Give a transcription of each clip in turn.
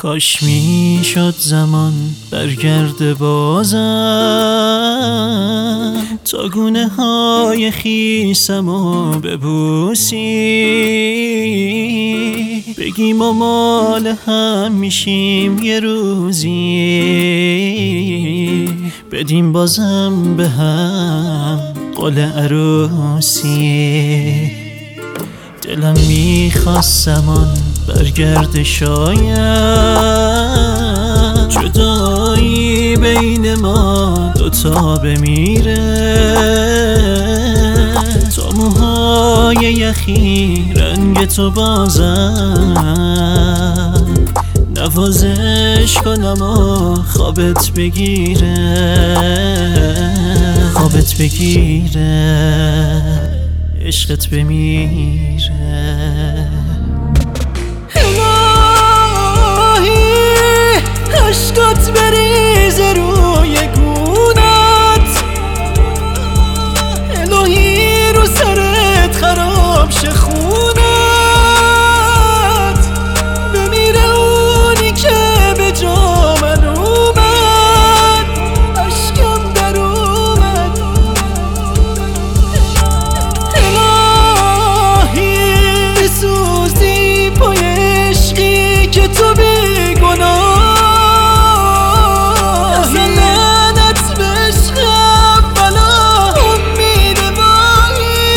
کاش میشد زمان برگرده بازم تا گونه های خیسمو ببوسی، بگیم و مال هم میشیم یه روزی، بدیم بازم به هم قول عروسی. دلم میخواست زمان برگرده شاید جدایی بین ما دوتا بمیره، تا موهای یخی رنگ تو بازم نوازش کنم و خوابت بگیره، خوابت بگیره، عشقت بمیره. الهی عشقت بریزه روی گونت، الهی رو سرت خراب شه خونت، بمیره اونی که به جا من اومد، عشقم در اومد. الهی بسوزی پای عشقی که تو بی گناه، لعنت به عشقم بلا امید واهی،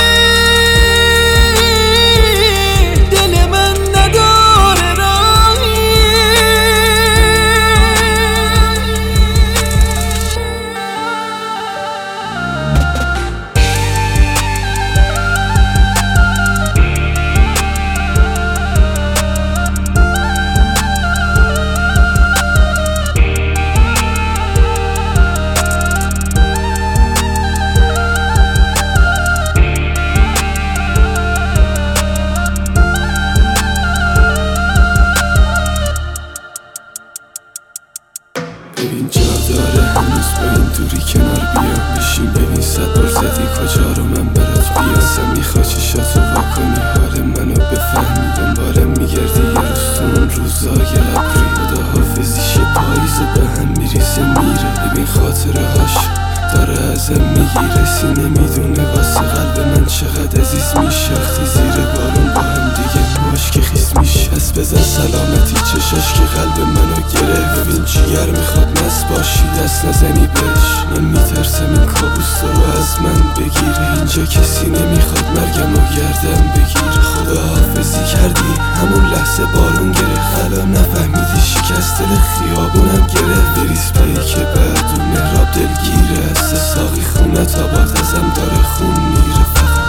دل من نداره راهی. ببین جا داره هنوز با این دوری کنار بیا بشین، ببین 100 بار زدی کجا رو من برات بیاسم، میخوای چشاتو واکنی حال منو بفهمی، دنبالم میگردی یه روز تو اون روزای ابری، خداحافظیش پاییز و به هم میریزه میره، ببین خاطره هاش داره ازم میگیره، سینه میدونه واسه قلب من چقدر عزیز میشه، وقتی زیر بارون با هم دیگه ماش که خیس میشه، پس بزن سلامتی چشاش که قلب منو گرفت، ببین جیگر میخواد مست باشی دست نزنی بهش، من میترسم این کابوس رو از من بگیره، اینجا کسی نمیخواد مرگم و گردم بگیره، خداحافظی کردی همون لحظه بارون گرفت، الان نفهمیدی شکست دل خیابونم گرفت، بریز پایی که بعد اون مهراب دلگیره، از ساقی خونه تا باد ازم داره خون میره، فقط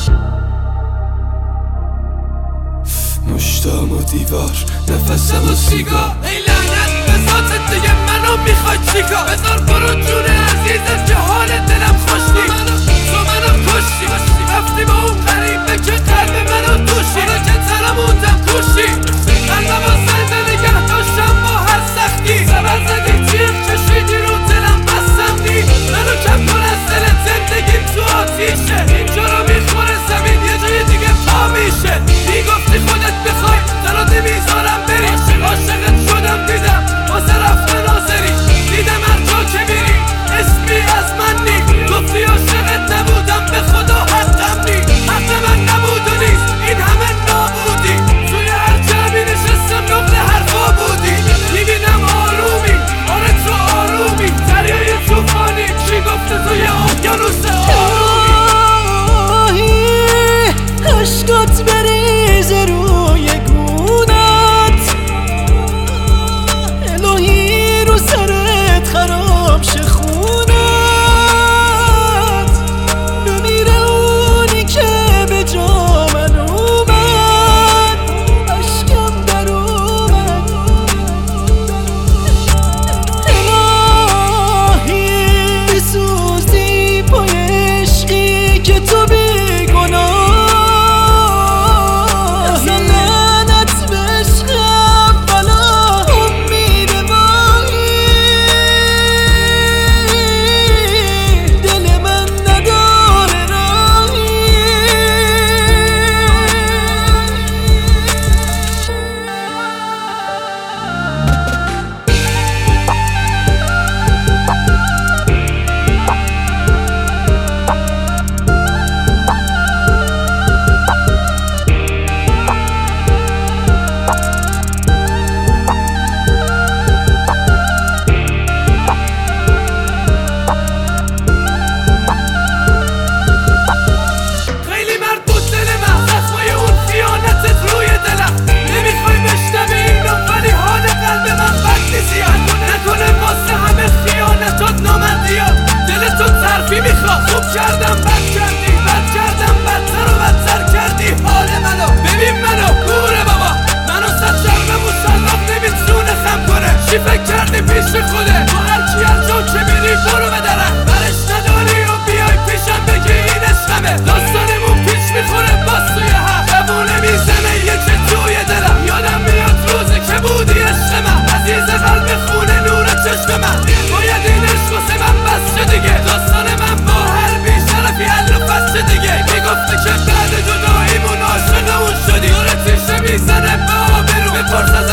مشتام و دیوار نفسم و سیگار، ای لعنت به ذاتت دیگه منو میخوای چیکار، بذار برو جون عزیزت که حال دلم خوش نی، تو منو کشتی رفتی با اون غریبه که قلب منو دوشی، منو که ترموندم کوشی، قلبم و زنده نگه داشتم با هر سختی، زبر زدی تیغ کشیدی رو دلم بستم نی، منو کم کن از دلت زندگیم تو آتیشه، اینجا رو میخوره زمین یه جای دیگه پا میشه، میگفتی خودت بخوای دلات میذارم بری، عاشقت شدم دیدم واسه رفتن ناظری، دیدم هر جا که میری اسمی از من نی، گفتی عاشقت نبودم به خدا حقم نی، حق من نبود و نیست این همه نام پارس از